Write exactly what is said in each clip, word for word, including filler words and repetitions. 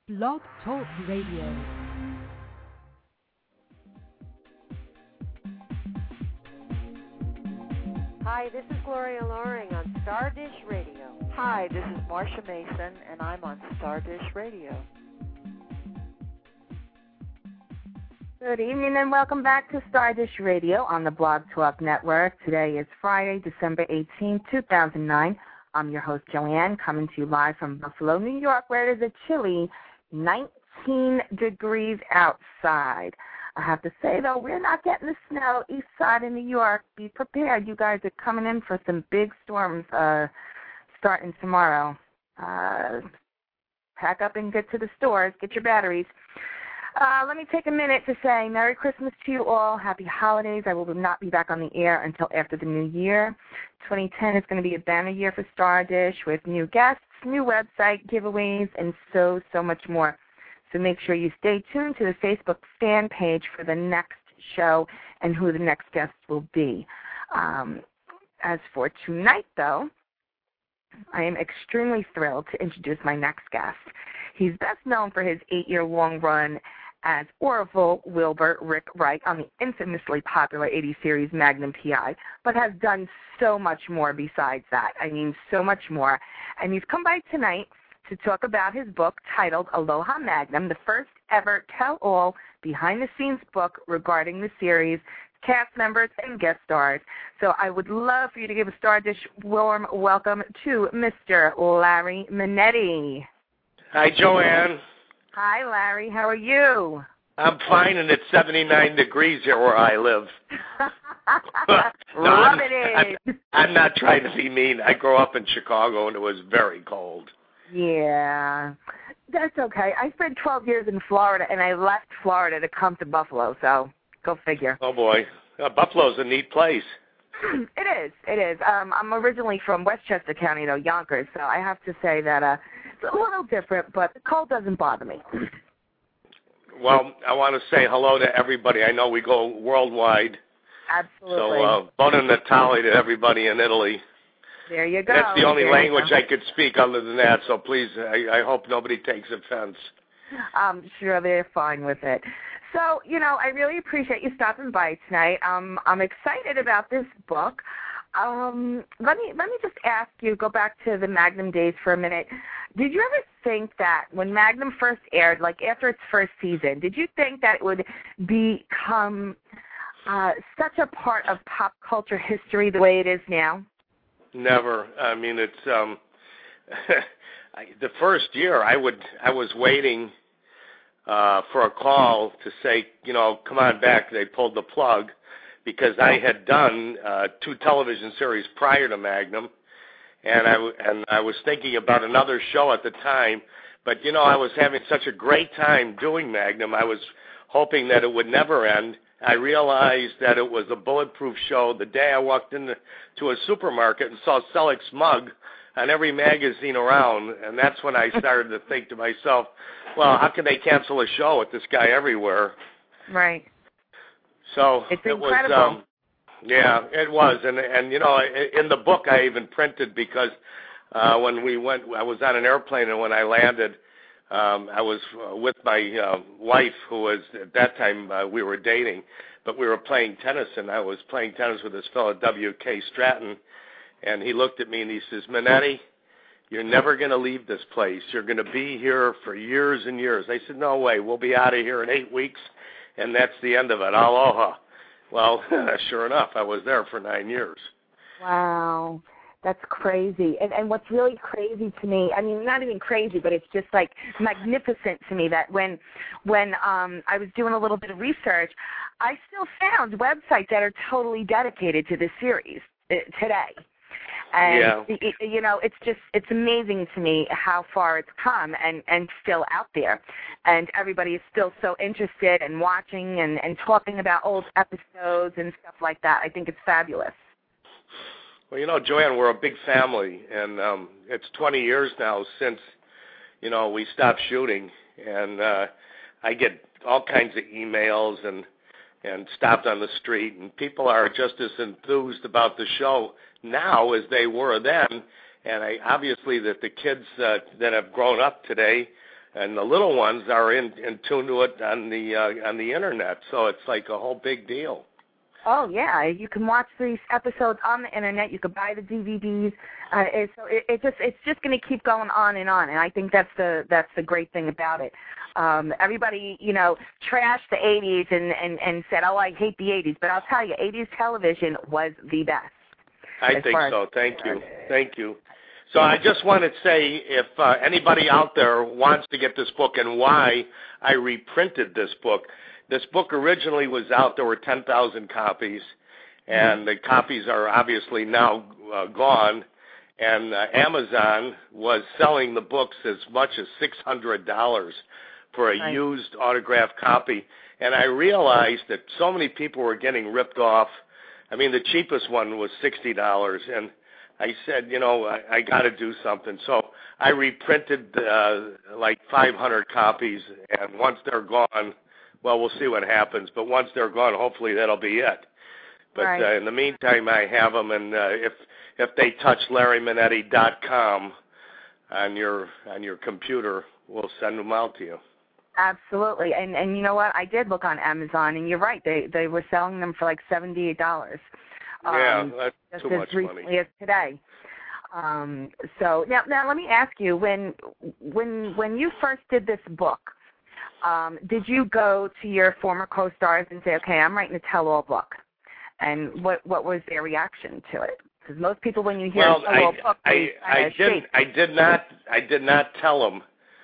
Blog Talk Radio. Hi, this is Gloria Loring on Stardish Radio. Hi, this is Marsha Mason, and I'm on Stardish Radio. Good evening and welcome back to Stardish Radio on the Blog Talk Network. Today is Friday, December eighteenth, two thousand nine. I'm your host, Joanne, coming to you live from Buffalo, New York, where it is a chilly nineteen degrees outside. I have to say, though, we're not getting the snow east side of New York. Be prepared. You guys are coming in for some big storms uh, starting tomorrow. Uh, pack up and get to the stores. Get your batteries. Uh, let me take a minute to say Merry Christmas to you all. Happy holidays. I will not be back on the air until after the new year. twenty ten is going to be a banner year for Stardish with new guests, new website, giveaways, and so, so much more. So make sure you stay tuned to the Facebook fan page for the next show and who the next guest will be. Um, as for tonight, though, I am extremely thrilled to introduce my next guest. He's best known for his eight-year-long run as Orville Wilbur Rick Wright on the infamously popular eighties series Magnum P I, but has done so much more besides that. I mean, so much more. And he's come by tonight to talk about his book titled Aloha Magnum, the first ever tell-all behind-the-scenes book regarding the series, cast members, and guest stars. So I would love for you to give a Stardish warm welcome to Mister Larry Minetti. Hi, Joanne. Hi, Larry. How are you? I'm fine, and it's seventy-nine degrees here where I live. no, Love I'm, it. I'm, I'm not trying to be mean. I grew up in Chicago, and it was very cold. Yeah, that's okay. I spent twelve years in Florida, and I left Florida to come to Buffalo, so go figure. Oh, boy. Uh, Buffalo's a neat place. It is. It is. Um, I'm originally from Westchester County, though, Yonkers, so I have to say that uh, it's a little different, but the cold doesn't bother me. Well, I want to say hello to everybody. I know we go worldwide. Absolutely. So, uh, Buona Natale to everybody in Italy. There you go. That's the only there language I could speak other than that, so please, I, I hope nobody takes offense. I'm sure they're fine with it. So, you know, I really appreciate you stopping by tonight. Um, I'm excited about this book. Um, let me let me just ask you, go back to the Magnum days for a minute. Did you ever think that when Magnum first aired, like after its first season, did you think that it would become uh, such a part of pop culture history the way it is now? Never. I mean, it's um, I, the first year I would I was waiting uh, for a call to say, you know, come on back. They pulled the plug because I had done uh, two television series prior to Magnum, and I and I was thinking about another show at the time. But you know, I was having such a great time doing Magnum. I was hoping that it would never end. I realized that it was a bulletproof show the day I walked into to a supermarket and saw Selleck's mug on every magazine around, and that's when I started to think to myself, well, how can they cancel a show with this guy everywhere? Right. So it's it incredible. was, um, yeah, it was, and and you know, in the book I even printed because uh, when we went, I was on an airplane, and when I landed, Um, I was uh, with my uh, wife, who was, at that time, uh, we were dating, but we were playing tennis, and I was playing tennis with this fellow, W K Stratton, and he looked at me and he says, Minetti, you're never going to leave this place. You're going to be here for years and years. I said, no way. We'll be out of here in eight weeks, and that's the end of it. Aloha. Well, sure enough, I was there for nine years. Wow. That's crazy. And and what's really crazy to me, I mean, not even crazy, but it's just like magnificent to me that when when um, I was doing a little bit of research, I still found websites that are totally dedicated to this series uh, today. And, yeah. it, you know, it's just, it's amazing to me how far it's come and, and still out there. And everybody is still so interested in watching and, and talking about old episodes and stuff like that. I think it's fabulous. Well, you know, Joanne, we're a big family, and um, it's twenty years now since, you know, we stopped shooting, and uh, I get all kinds of emails and and stopped on the street, and people are just as enthused about the show now as they were then, and I obviously that the kids uh, that have grown up today and the little ones are in, in tune to it on the uh, on the internet. So it's like a whole big deal. Oh yeah, you can watch these episodes on the internet. You can buy the D V Ds. Uh, it's, so it, it just it's just going to keep going on and on, and I think that's the that's the great thing about it. Um, everybody, you know, trashed the eighties and, and, and said, oh, I hate the eighties, but I'll tell you, eighties television was the best. I think so. Thank you. Thank you. So I just want to say, if uh, anybody out there wants to get this book and why I reprinted this book, this book originally was out. There were ten thousand copies, and the copies are obviously now uh, gone. And uh, Amazon was selling the books as much as six hundred dollars for a right. used autographed copy. And I realized that so many people were getting ripped off. I mean, the cheapest one was sixty dollars, and I said, you know, I, I got to do something. So I reprinted uh, like five hundred copies, and once they're gone, well, we'll see what happens. But once they're gone, hopefully that'll be it. But right. uh, in the meantime, I have them, and uh, if if they touch Larry Minetti dot com on your on your computer, we'll send them out to you. Absolutely, and and you know what? I did look on Amazon, and you're right. They they were selling them for like seventy-eight dollars. Um, yeah, that's just too as much recently money. as today. Um, so now, now let me ask you: when when when you first did this book, um, did you go to your former co-stars and say, "Okay, I'm writing a tell-all book," and what what was their reaction to it? Because most people, when you hear well, a tell-all I, book, I, they I kinda didn't. shake. I did not. I did not tell them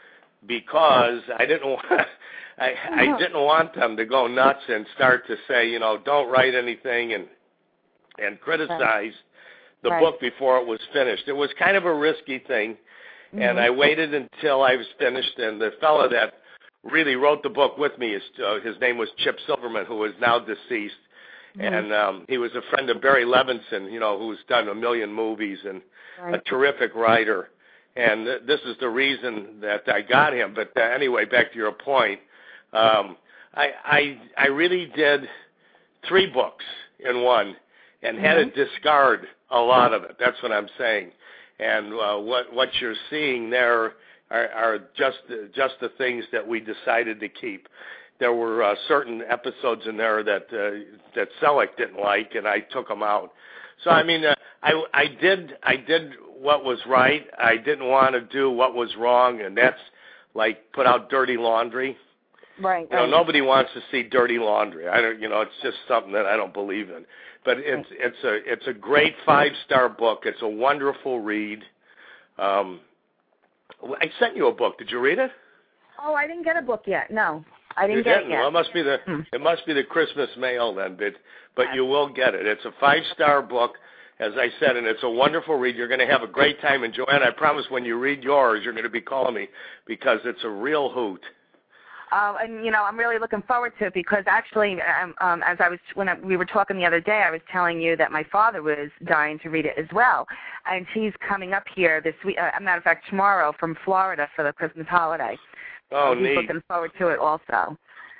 because I didn't. Want, I, I didn't want them to go nuts and start to say, you know, don't write anything and and criticize Right. the Right. book before it was finished. It was kind of a risky thing, mm-hmm. and I waited until I was finished. And the fellow that really wrote the book with me, is, uh, his name was Chip Silverman, who is now deceased. Mm-hmm. And um, he was a friend of Barry Levinson, you know, who's done a million movies and right. a terrific writer. And th- this is the reason that I got him. But uh, anyway, back to your point, um, I, I I really did three books in one and had mm-hmm. to discard a lot of it. That's what I'm saying. And uh, what what you're seeing there are, are just the, just the things that we decided to keep. There were uh, certain episodes in there that uh, that Selleck didn't like, and I took them out. So I mean, uh, I I did I did what was right. I didn't want to do what was wrong, and that's like put out dirty laundry. Right. You know, right. nobody wants to see dirty laundry. I don't. You know, it's just something that I don't believe in. But it's it's a it's a great five star book. It's a wonderful read. Um, I sent you a book. Did you read it? Oh, I didn't get a book yet. No. I didn't you get didn't? it yet. Well, it must be the hmm. it must be the Christmas mail then, but but you will get it. It's a five star book, as I said, and it's a wonderful read. You're going to have a great time. And Joanne, I promise, when you read yours, you're going to be calling me because it's a real hoot. Uh, and you know, I'm really looking forward to it because actually, um, um, as I was when I, we were talking the other day, I was telling you that my father was dying to read it as well, and he's coming up here this week. Uh, as a matter of fact, tomorrow from Florida for the Christmas holiday. Oh, so he's neat. looking forward to it also.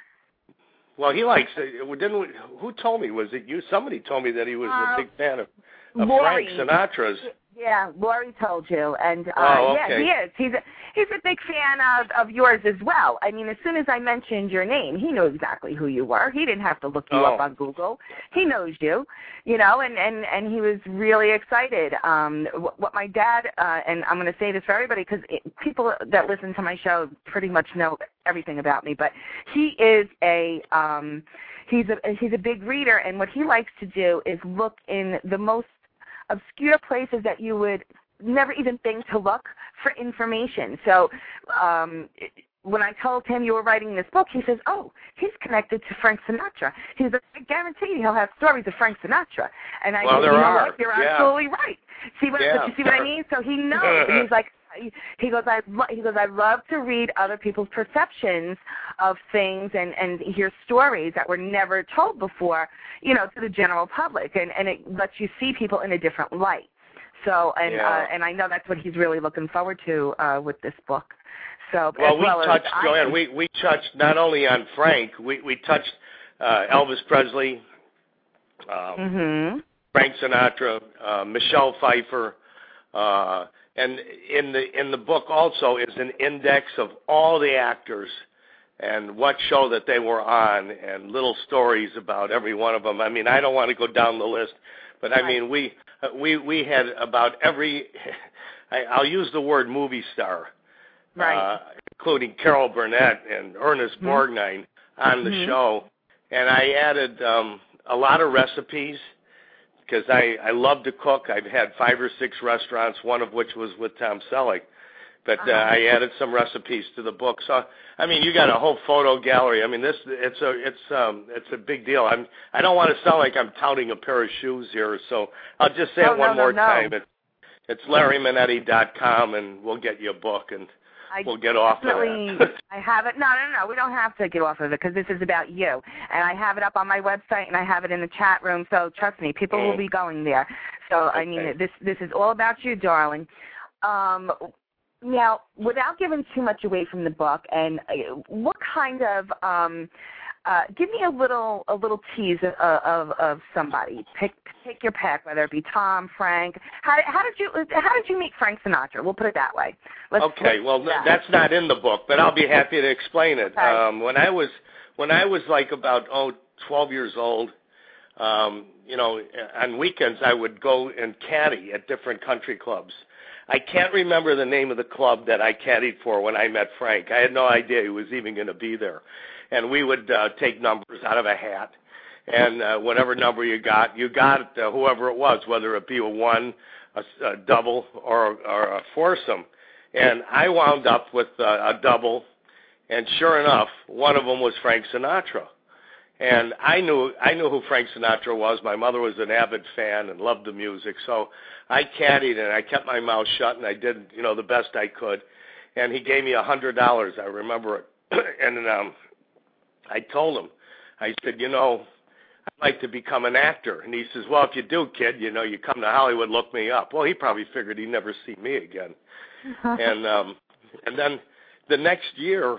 Well, he likes it. Didn't we, who told me? Was it you? Somebody told me that he was uh, a big fan of, of Lori. Frank Sinatra's. Yeah, Lori told you, and uh, oh, okay. yeah, he is. He's a, he's a big fan of, of yours as well. I mean, as soon as I mentioned your name, he knew exactly who you were. He didn't have to look you oh. up on Google. He knows you, you know, and, and, and he was really excited. Um, what my dad, uh, and I'm going to say this for everybody because people that listen to my show pretty much know everything about me, but he is a um, he's a he's a big reader, and what he likes to do is look in the most obscure places that you would never even think to look for information. So um, when I told him you were writing this book, he says, oh, he's connected to Frank Sinatra. He's like, I guarantee he'll have stories of Frank Sinatra. And I well, said, there you know are. what? You're yeah. absolutely right. See what, yeah. but you see what I mean? So he knows. And he's like, he goes, I lo- he goes, I love to read other people's perceptions of things and, and hear stories that were never told before, you know, to the general public, and, and it lets you see people in a different light. So, and yeah. uh, and I know that's what he's really looking forward to uh, with this book. So, well, as we well touched, as Joanne, I, we, we touched not only on Frank, we, we touched uh, Elvis Presley, um, mm-hmm. Frank Sinatra, uh, Michelle Pfeiffer, uh, and in the in the book also is an index of all the actors and what show that they were on, and little stories about every one of them. I mean, I don't want to go down the list, but I mean, we we we had about every. I, I'll use the word movie star, right, uh, including Carol Burnett and Ernest mm-hmm. Borgnine on the mm-hmm. show, and I added um, a lot of recipes because I I love to cook. I've had five or six restaurants, one of which was with Tom Selleck. But uh, I added some recipes to the book. So I mean, you got a whole photo gallery. I mean, this it's a it's um it's a big deal. I'm I don't want to sound like I'm touting a pair of shoes here, so I'll just say oh, it one no, more no, no. time. It's it's Larry Minetti dot com, and we'll get you a book, and I we'll get off of that. I have it. No, no, no. We don't have to get off of it because this is about you. And I have it up on my website, and I have it in the chat room. So trust me, people mm. will be going there. So okay. I mean, this this is all about you, darling. Um. Now, without giving too much away from the book, and uh, what kind of, um, uh, give me a little a little tease of, of, of somebody. Pick pick your pick, whether it be Tom, Frank. How, how did you how did you meet Frank Sinatra? We'll put it that way. Let's, okay, let's well that. that's not in the book, but I'll be happy to explain it. Okay. Um, when I was when I was like about oh twelve years old, um, you know, on weekends I would go and caddy at different country clubs. I can't remember the name of the club that I caddied for when I met Frank. I had no idea he was even going to be there. And we would uh, take numbers out of a hat, and uh, whatever number you got, you got uh, whoever it was, whether it be a one, a, a double, or, or a foursome. And I wound up with uh, a double, and sure enough, one of them was Frank Sinatra. And I knew I knew who Frank Sinatra was. My mother was an avid fan and loved the music, so I caddied and I kept my mouth shut and I did, you know, the best I could. And he gave me a hundred dollars. I remember it. and um, I told him, I said, you know, I'd like to become an actor. And he says, well, if you do, kid, you know, you come to Hollywood, look me up. Well, he probably figured he'd never see me again. and um, and then the next year.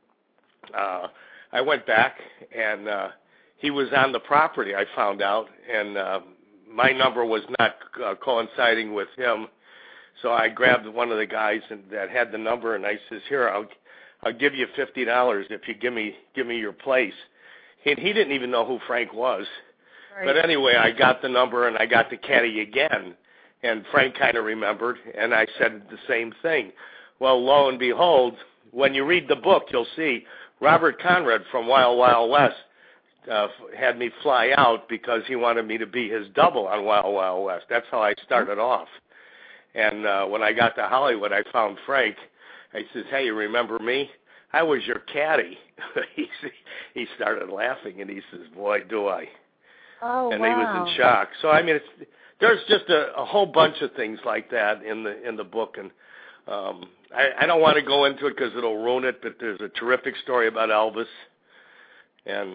Uh, I went back, and uh, he was on the property, I found out, and uh, my number was not uh, coinciding with him. So I grabbed one of the guys and, that had the number, and I says, here, I'll I'll give you fifty dollars if you give me give me your place. And he didn't even know who Frank was. Right. But anyway, I got the number, and I got the caddy again, and Frank kind of remembered, and I said the same thing. Well, lo and behold, when you read the book, you'll see Robert Conrad from Wild Wild West uh, had me fly out because he wanted me to be his double on Wild Wild West. That's how I started off. And uh, when I got to Hollywood, I found Frank. I says, hey, you remember me? I was your caddy. he, he started laughing, and he says, boy, do I. Oh, and wow. he was in shock. So, I mean, it's, there's just a, a whole bunch of things like that in the in the book, and um, I, I don't want to go into it because it'll ruin it, but there's a terrific story about Elvis, and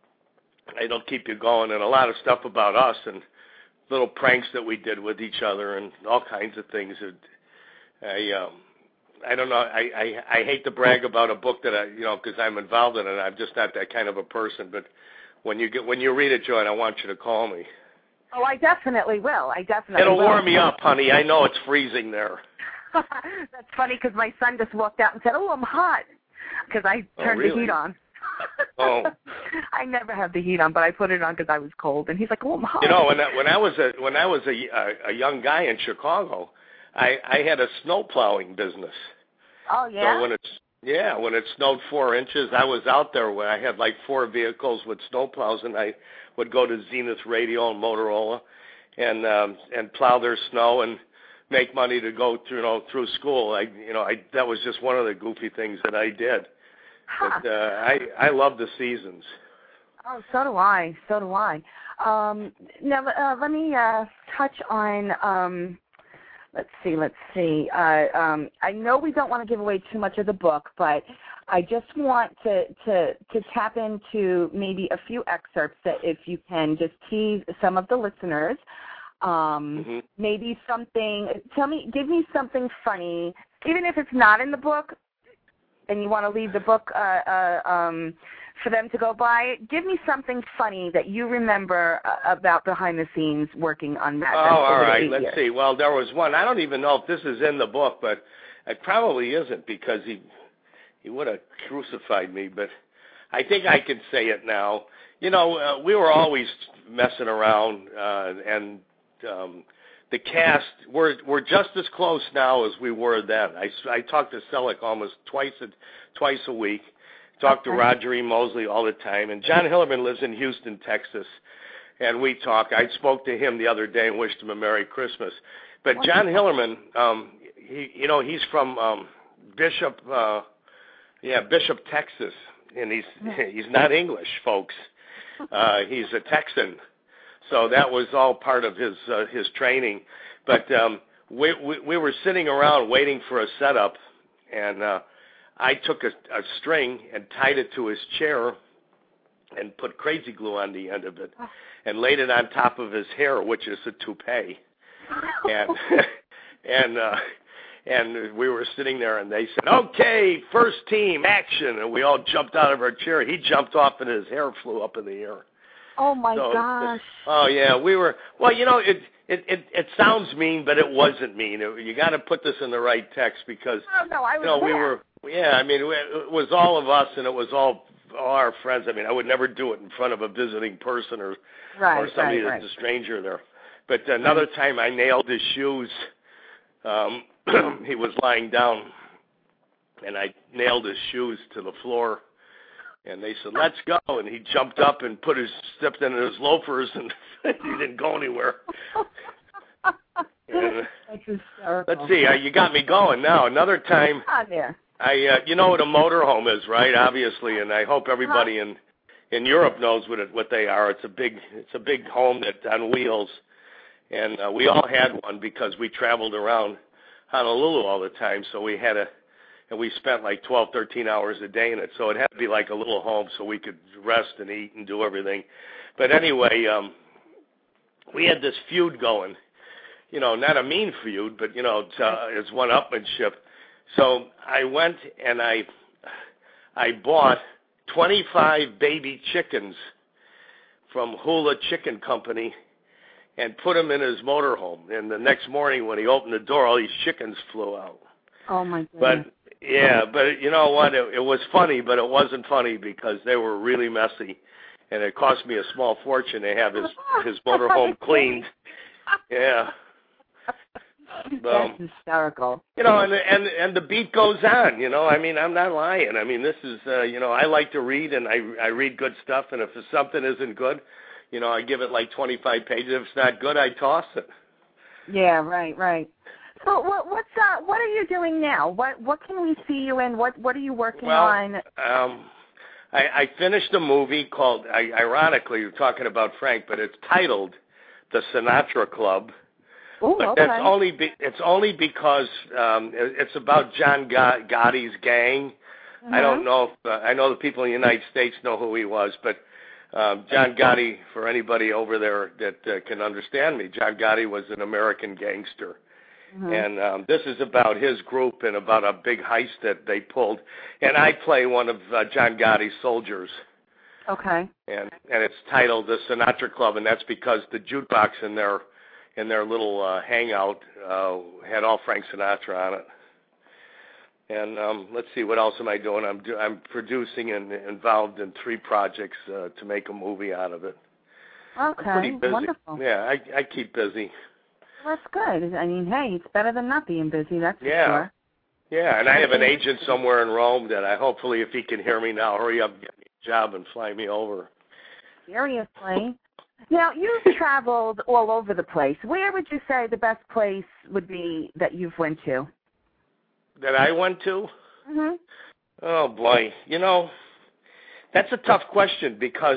it'll keep you going, and a lot of stuff about us, and little pranks that we did with each other, and all kinds of things. That I, um, I don't know. I, I, I hate to brag about a book that I, you know, because I'm involved in it. I'm just not that kind of a person. But when you get when you read it, Joan, I want you to call me. Oh, I definitely will. I definitely. It'll will. warm me up, honey. I know it's freezing there. That's funny because my son just walked out and said, "Oh, I'm hot," because I turned oh, really? the heat on. Oh. I never have the heat on, but I put it on because I was cold, and he's like, "Oh, I'm hot." You know, when I, when I was a when I was a, a, a young guy in Chicago, I, I had a snow plowing business. Oh yeah. So when it's yeah, when it snowed four inches, I was out there when I had like four vehicles with snow plows, and I would go to Zenith Radio and Motorola, and um, and plow their snow and make money to go through, you know, through school. I, you know, I that was just one of the goofy things that I did. Huh. But uh, I I love the seasons. Oh, so do I. So do I. Um, now uh, let me uh, touch on. Um, let's see. Let's see. Uh, um, I know we don't want to give away too much of the book, but I just want to to to tap into maybe a few excerpts that, if you can, just tease some of the listeners. Um, mm-hmm. Maybe something, tell me, give me something funny, even if it's not in the book and you want to leave the book uh, uh, um, for them to go buy it. Give me something funny that you remember uh, about behind the scenes working on that. Oh, all right. Let's years. see. Well, there was one. I don't even know if this is in the book, but it probably isn't because he he would have crucified me. But I think I can say it now. You know, uh, we were always messing around, uh, and um, the cast, we're, we're just as close now as we were then. I, I talk to Selleck almost twice a, twice a week, talk okay. to Roger E. Mosley all the time, and John Hillerman lives in Houston, Texas, and we talk. I spoke to him the other day and wished him a Merry Christmas. But John Hillerman, um, he, you know, he's from um, Bishop, uh, yeah, Bishop, Texas, and he's he's not English, folks. Uh, he's a Texan. So that was all part of his uh, his training, but um, we, we we were sitting around waiting for a setup, and uh, I took a, a string and tied it to his chair, and put crazy glue on the end of it, and laid it on top of his hair, which is a toupee, and and uh, and we were sitting there, and they said, "Okay, first team, action!" And we all jumped out of our chair. He jumped off, and his hair flew up in the air. Oh my so, gosh! Oh yeah, we were. Well, you know, it it it, it sounds mean, but it wasn't mean. It, you got to put this in the right text because oh, no, I was you know there. we were. Yeah, I mean, it was all of us, and it was all all our friends. I mean, I would never do it in front of a visiting person or right, or somebody right, that's right. a stranger there. But another time, I nailed his shoes. Um, he was lying down, and I nailed his shoes to the floor. And they said, "Let's go," and he jumped up and put his stepped into his loafers, and he didn't go anywhere. And, That's hysterical. let's see, uh, you got me going now. Another time, on there. I uh, you know what a motorhome is, right? Obviously, and I hope everybody in in Europe knows what it, what they are. It's a big it's a big home that's on wheels, and uh, we all had one because we traveled around Honolulu all the time, so we had a. And we spent like twelve, thirteen hours a day in it, so it had to be like a little home so we could rest and eat and do everything. But anyway, um, we had this feud going, you know, not a mean feud, but, you know, it's, uh, it's one-upmanship. So I went and I, I bought twenty-five baby chickens from Hula Chicken Company and put them in his motorhome. And the next morning when he opened the door, all these chickens flew out. Oh, my goodness. But yeah, but you know what? It, it was funny, but it wasn't funny because they were really messy, and it cost me a small fortune to have his his motorhome cleaned. Yeah. That's um, hysterical. You know, and and and the beat goes on. You know, I mean, I'm not lying. I mean, this is uh, you know, I like to read, and I I read good stuff, and if something isn't good, you know, I give it like twenty-five pages. If it's not good, I toss it. Yeah, right, right. So what what's uh what are you doing now? What what can we see you in? What what are you working well, on? Um, I, I finished a movie called. I, ironically, you're talking about Frank, but it's titled The Sinatra Club. Ooh, but okay. that's only be, it's only because um, it, it's about John Gotti's gang. Mm-hmm. I don't know if uh, I know the people in the United States know who he was, but um, John Gotti, for anybody over there that uh, can understand me, John Gotti was an American gangster. Mm-hmm. And um, this is about his group and about a big heist that they pulled. And I play one of uh, John Gotti's soldiers. Okay. And and it's titled The Sinatra Club, and that's because the jukebox in their in their little uh, hangout uh, had all Frank Sinatra on it. And um, let's see, what else am I doing? I'm do, I'm producing and involved in three projects uh, to make a movie out of it. Okay, I'm pretty busy. Wonderful. Yeah, I I keep busy. Well, that's good. I mean, hey, it's better than not being busy, that's for yeah. sure. Yeah, and I have an agent somewhere in Rome that I hopefully, if he can hear me now, hurry up, get me a job and fly me over. Seriously. Now, you've traveled all over the place. Where would you say the best place would be that you've went to? That I went to? Mm-hmm. Oh, boy. You know, that's a tough question because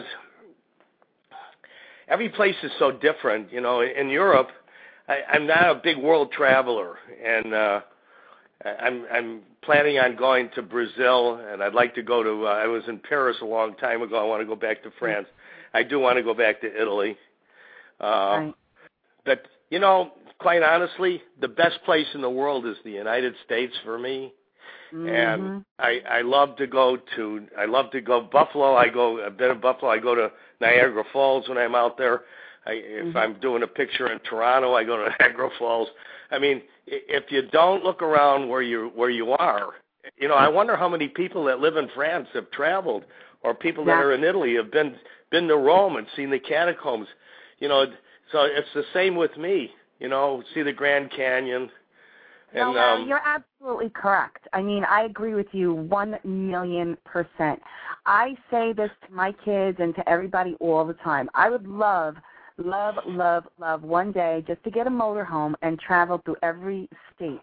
every place is so different. You know, in Europe, I, I'm not a big world traveler, and uh, I'm, I'm planning on going to Brazil, and I'd like to go to, uh, I was in Paris a long time ago. I want to go back to France. I do want to go back to Italy. Uh, right. But, you know, quite honestly, the best place in the world is the United States for me. Mm-hmm. And I I love to go to I love to go Buffalo. I go a bit of Buffalo. I go to Niagara Falls when I'm out there. I, if Mm-hmm. I'm doing a picture in Toronto, I go to Niagara Falls. I mean, if you don't look around where you where you are, you know, I wonder how many people that live in France have traveled, or people that are in Italy have been been to Rome and seen the catacombs. You know, so it's the same with me. You know, see the Grand Canyon. No, And, Larry, um, you're absolutely correct. I mean, I agree with you one million percent. I say this to my kids and to everybody all the time. I would love, love, love, love one day just to get a motorhome and travel through every state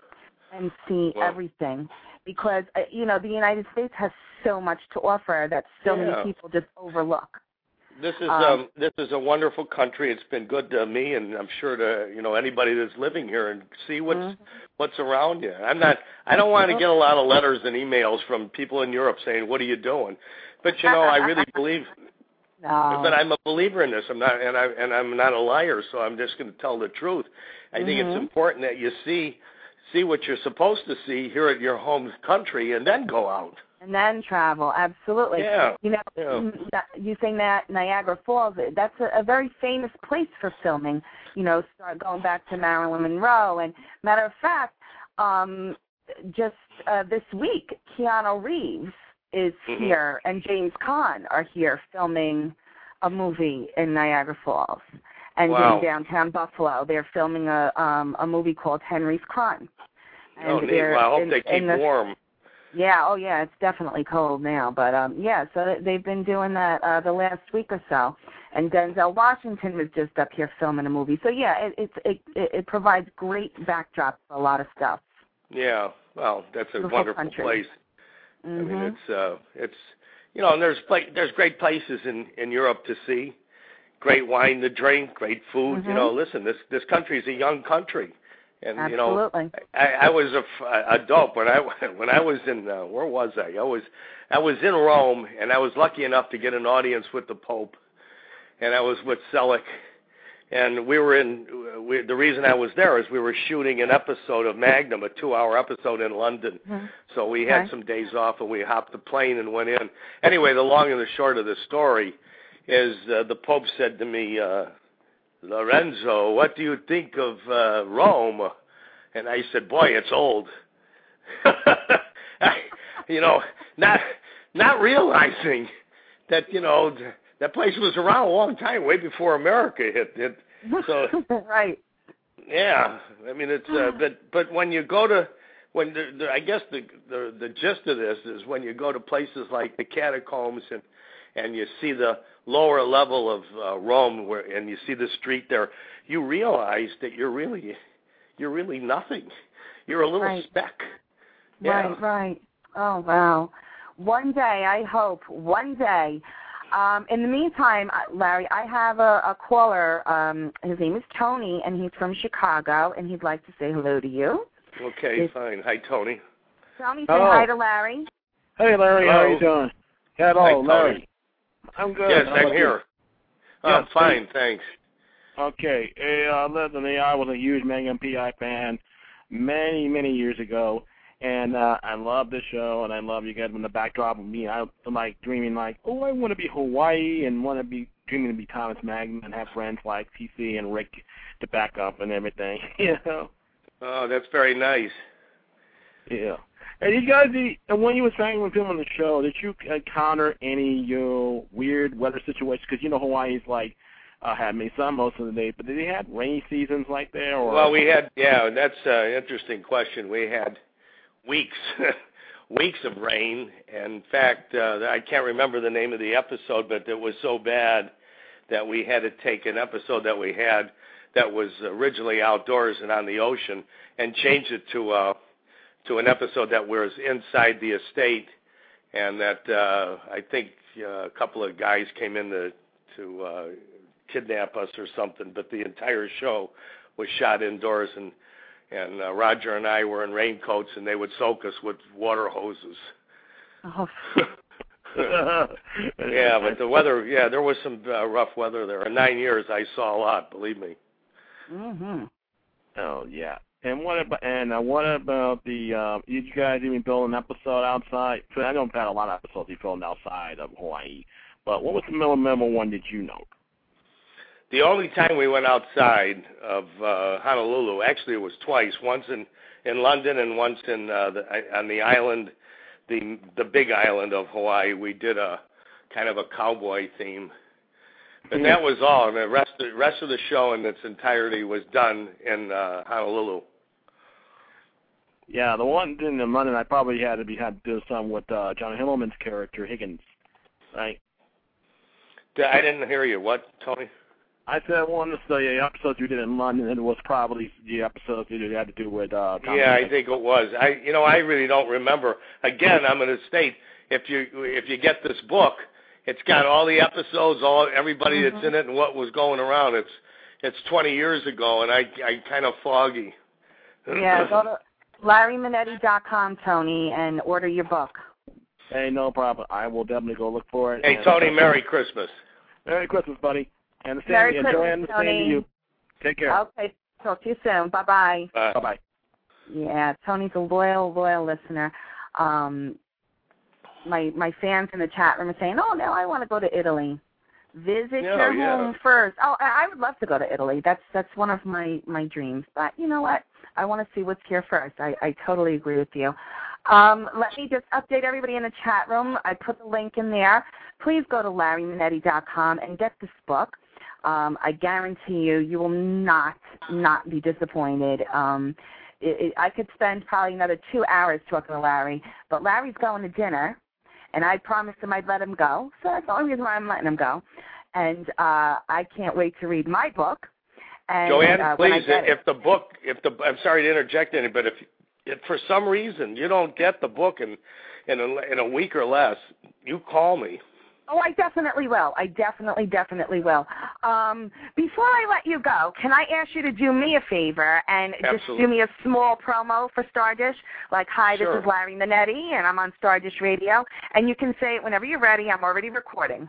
and see Wow. everything. Because, uh, you know, the United States has so much to offer that so Yeah. many people just overlook. This is Um, um, this is a wonderful country. It's been good to me, and I'm sure to you know anybody that's living here and see what's Mhm. what's around you. I'm not. I don't want to get a lot of letters and emails from people in Europe saying, "What are you doing?" But you know, I really believe. No. But I'm a believer in this. I'm not, and I and I'm not a liar, so I'm just going to tell the truth. I think it's Mhm. important that you see see what you're supposed to see here at your home country, and then go out. And then travel, absolutely. Yeah. You know, Yeah. n- you saying that Niagara Falls, that's a, a very famous place for filming. You know, start going back to Marilyn Monroe. And matter of fact, um, just uh, this week, Keanu Reeves is Mhm. here, and James Caan are here filming a movie in Niagara Falls, and Wow. in downtown Buffalo, they're filming a um, a movie called Henry's Crime. And Oh, neat. they're Well, I hope in- they keep in the, warm. Yeah, oh yeah, it's definitely cold now, but um yeah, so they've been doing that uh the last week or so. And Denzel Washington was just up here filming a movie. So yeah, it it's it it provides great backdrop for a lot of stuff. Yeah, well, that's a Beautiful wonderful country. place. Mm-hmm. I mean, it's uh, it's you know, and there's pla- there's great places in in Europe to see, great wine to drink, great food. Mhm. You know, listen, this this country is a young country, and Absolutely. you know, I, I was a, a dope when I when I was in uh, where was I? I was I was in Rome, and I was lucky enough to get an audience with the Pope, and I was with Selick. And we were in, we, the reason I was there is we were shooting an episode of Magnum, a two-hour episode in London. Mm-hmm. So we had Okay. some days off, and we hopped the plane and went in. Anyway, the long and the short of the story is uh, the Pope said to me, uh, Lorenzo, what do you think of uh, Rome? And I said, boy, it's old. I, you know, not not realizing that, you know, that place was around a long time, way before America hit it. So, right. yeah, I mean, it's uh, but but when you go to when the, the, I guess the, the the gist of this is when you go to places like the catacombs and and you see the lower level of uh, Rome, where and you see the street there, you realize that you're really you're really nothing. You're a little Right. speck. Yeah. Right, right. Oh, wow. One day, I hope, one day. Um, in the meantime, uh, Larry, I have a, a caller. Um, his name is Tony, and he's from Chicago, and he'd like to say hello to you. Okay, It's- fine. Hi, Tony. Tony, say Hello. hi to Larry. Hey, Larry, Hello. how you doing? Hello, Hi, Tony. Larry. I'm good. Yes, How I'm about here. you? I'm Yes, fine, thanks. Okay. Hey, uh, listen, I was a huge Magnum P I fan many, many years ago, and uh, I love this show, and I love you guys in the backdrop of me. I'm like dreaming like, oh, I want to be Hawaii, and want to be dreaming to be Thomas Magnum and have friends like T C and Rick to back up and everything. You know? Oh, that's very nice. Yeah. And you guys, and when you were trying to film on the show, did you encounter any you know, weird weather situations? Because you know Hawaii's like uh, had many sun most of the day, but did they have rainy seasons like there? Or? Well, we had, yeah, that's an interesting question. We had weeks, weeks of rain. And in fact, uh, I can't remember the name of the episode, but it was so bad that we had to take an episode that we had that was originally outdoors and on the ocean and change it to uh, to an episode that was inside the estate, and that uh, I think uh, a couple of guys came in to, to uh, kidnap us or something, but the entire show was shot indoors, and, and uh, Roger and I were in raincoats, and they would soak us with water hoses. Oh. Yeah, but the weather, yeah, there was some uh, rough weather there. In nine years, I saw a lot, believe me. Mm-hmm. Oh, yeah. And what about and uh, what about the? Uh, did you guys even build an episode outside? So I know we've had a lot of episodes you filmed outside of Hawaii, but what was the memorable one that you know? The only time we went outside of uh, Honolulu, actually it was twice. Once in, in London and once in uh, the, on the island, the the big island of Hawaii. We did a kind of a cowboy theme, and that was all. And the rest the rest of the show in its entirety was done in uh, Honolulu. Yeah, the one in London, I probably had to be had to do some with uh, John Himmelman's character Higgins, right? I didn't hear you. What, Tony? I said one of the episodes you did in London, and it was probably the episodes you had to do with. Uh, yeah, I think it was. I, you know, I really don't remember. Again, I'm in a state. If you if you get this book, it's got all the episodes, all everybody mm-hmm. that's in it, and what was going around. It's it's twenty years ago, and I I kind of foggy. Yeah, go to Larry Manetti dot com, Tony, and order your book. Hey, no problem. I will definitely go look for it. Hey, Tony, Merry Christmas. Merry Christmas, buddy. And the same, Merry enjoy Christmas, and the Tony. same to you. Take care. Okay, talk to you soon. Bye-bye. Bye. Bye-bye. Yeah, Tony's a loyal, loyal listener. Um, my my fans in the chat room are saying, oh, no, I want to go to Italy. Visit No, your yeah. home first. Oh, I I would love to go to Italy. That's that's one of my, my dreams. But you know what? I want to see what's here first. I, I totally agree with you. Um, let me just update everybody in the chat room. I put the link in there. Please go to Larry Manetti dot com and get this book. Um, I guarantee you, you will not, not be disappointed. Um, it, it, I could spend probably another two hours talking to Larry, but Larry's going to dinner, and I promised him I'd let him go, so that's the only reason why I'm letting him go. And uh, I can't wait to read my book. And, Joanne, uh, please, if it, the book, if the, I'm sorry to interject any, but if, if for some reason you don't get the book in in a, in a week or less, you call me. Oh, I definitely will. I definitely, definitely will. Um, before I let you go, can I ask you to do me a favor and Absolutely. just do me a small promo for Stardish? Like, hi, Sure. this is Larry Manetti, and I'm on Stardish Radio. And you can say it whenever you're ready. I'm already recording.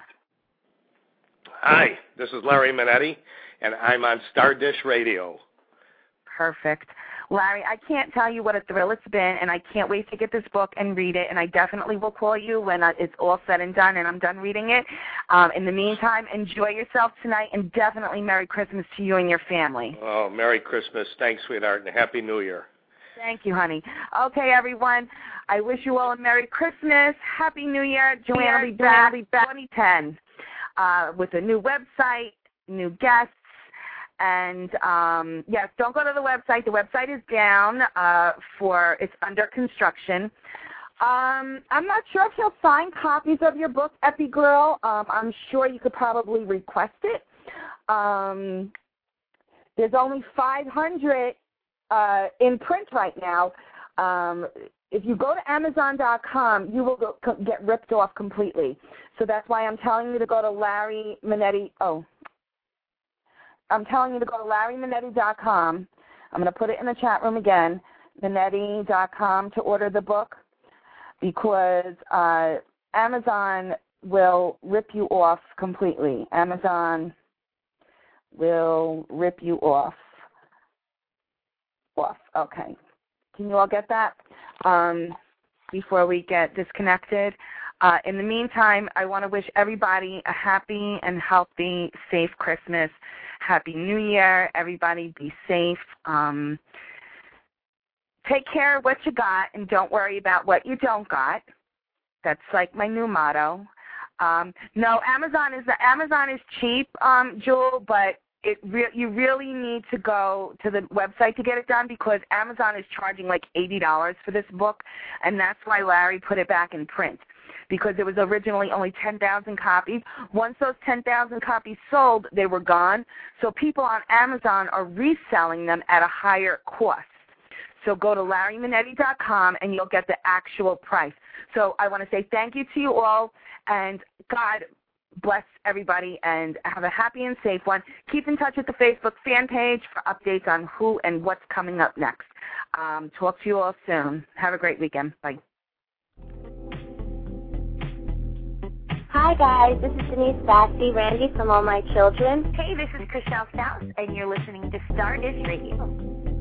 Hi, this is Larry Manetti, and I'm on Stardish Radio. Perfect. Larry, I can't tell you what a thrill it's been, and I can't wait to get this book and read it, and I definitely will call you when it's all said and done and I'm done reading it. Um, in the meantime, enjoy yourself tonight, and definitely Merry Christmas to you and your family. Oh, Merry Christmas. Thanks, sweetheart, and Happy New Year. Thank you, honey. Okay, everyone, I wish you all a Merry Christmas, Happy New Year. Joanne will be back twenty ten uh, with a new website, new guests. And, um, yes, don't go to the website. The website is down uh, for, it's under construction. Um, I'm not sure if you'll sign copies of your book, Epi Girl. Um, I'm sure you could probably request it. Um, there's only five hundred uh, in print right now. Um, if you go to Amazon dot com, you will go, get ripped off completely. So that's why I'm telling you to go to Larry Manetti. Oh. I'm telling you to go to Larry Manetti dot com. I'm going to put it in the chat room again, Manetti dot com, to order the book, because uh, Amazon will rip you off completely. Amazon will rip you off. Off. Okay. Can you all get that um, before we get disconnected? Uh, in the meantime, I want to wish everybody a happy and healthy, safe Christmas. Happy New Year. Everybody be safe. Um, take care of what you got and don't worry about what you don't got. That's like my new motto. Um, no, Amazon is the Amazon is cheap, um, Jewel, but it re- you really need to go to the website to get it done, because Amazon is charging like eighty dollars for this book, and that's why Larry put it back in print, because it was originally only ten thousand copies. Once those ten thousand copies sold, they were gone. So people on Amazon are reselling them at a higher cost. So go to Larry Manetti dot com and you'll get the actual price. So I want to say thank you to you all, and God bless everybody, and have a happy and safe one. Keep in touch with the Facebook fan page for updates on who and what's coming up next. Um, talk to you all soon. Have a great weekend. Bye. Hi, guys. This is Denise Bassi, Randy from All My Children. Hey, this is Chriselle South, and you're listening to Stardish Radio.